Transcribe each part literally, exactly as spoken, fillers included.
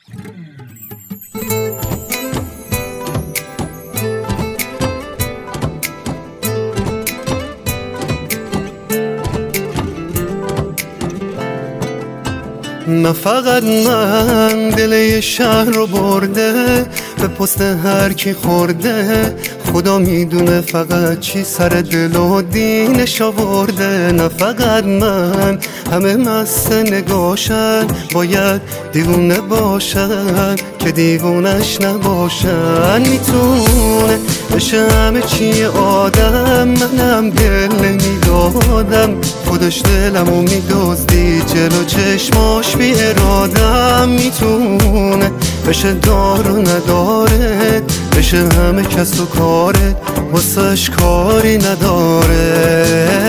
نه فقط من دل یه شهر رو برده، به پست هر کی خورده، خدا میدونه فقط چی سر دل و دینش آورده. نه فقط من، همه مست نگاشن، باید دیوونه باشن که دیوونش نباشن. میتونه بشه همه چی آدم، منم دل نمیدادم، خودش دلمو میدزدی جلو چشماش بی ارادم. میتونه بشه دار و نداره، بشه همه کس و کاره، واسش کاری نداره،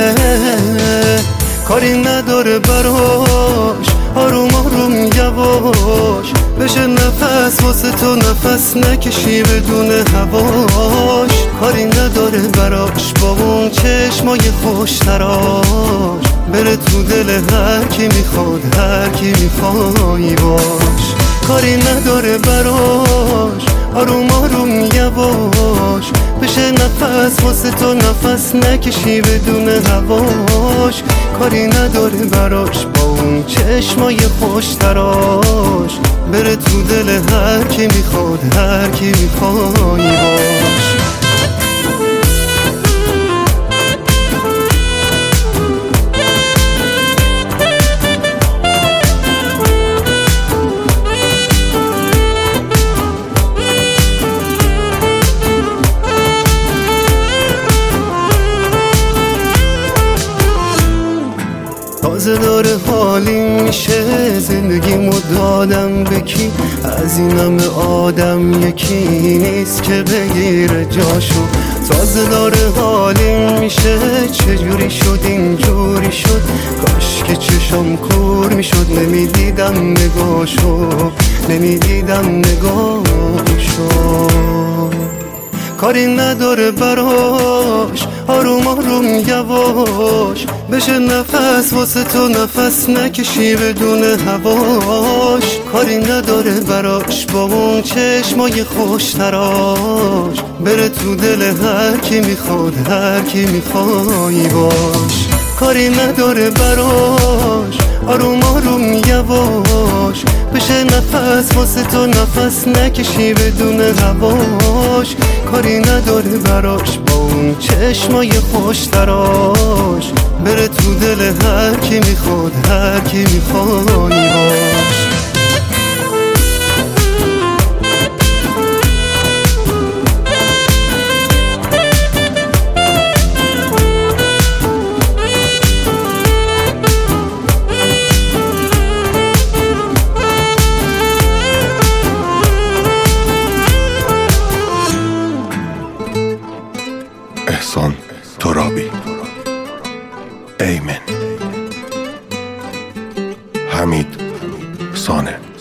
کاری نداره براش، آروم آروم یواش، بشه نفس واسه تو نفس نکشی بدون هواش. کاری نداره براش با اون چشمای خوش تراش، بره تو دل هر کی میخواد، هر کی میخوای باش. کاری نداره براش، آروم آروم یواش، بشه نفس واسه تو نفس نکشی بدون هواش. کاری نداره براش با اون چشمای خوش تراش، بره تو دل هر کی میخواد، هر کی میخوای باش. تازه داره حالی میشه زندگیمو دادم به کی، از این همه آدم یکی نیست که بگیره جاشو. تازه داره حالی میشه چجوری شد اینجوری شد، کاش که چشم کور میشد نمیدیدم نگاشو، نمیدیدم نگاشو. کاری نداره براش، آروم آروم یواش، بشه نفس واسه تو نفس نکشی بدون هواش. کاری نداره براش با اون چشمای خوش تراش، بره تو دل هر کی میخواد، هر کی میخوای باش. کاری نداره براش، آروم آروم یواش، بشه نفس واسه تو نفس نکشی بدون هواش. کاری نداره براش با اون چشمای خوش تراش، بره تو دل هر کی میخواد، هر کی میخوای باش. احسان ترابی، ایمن، حمید سانه.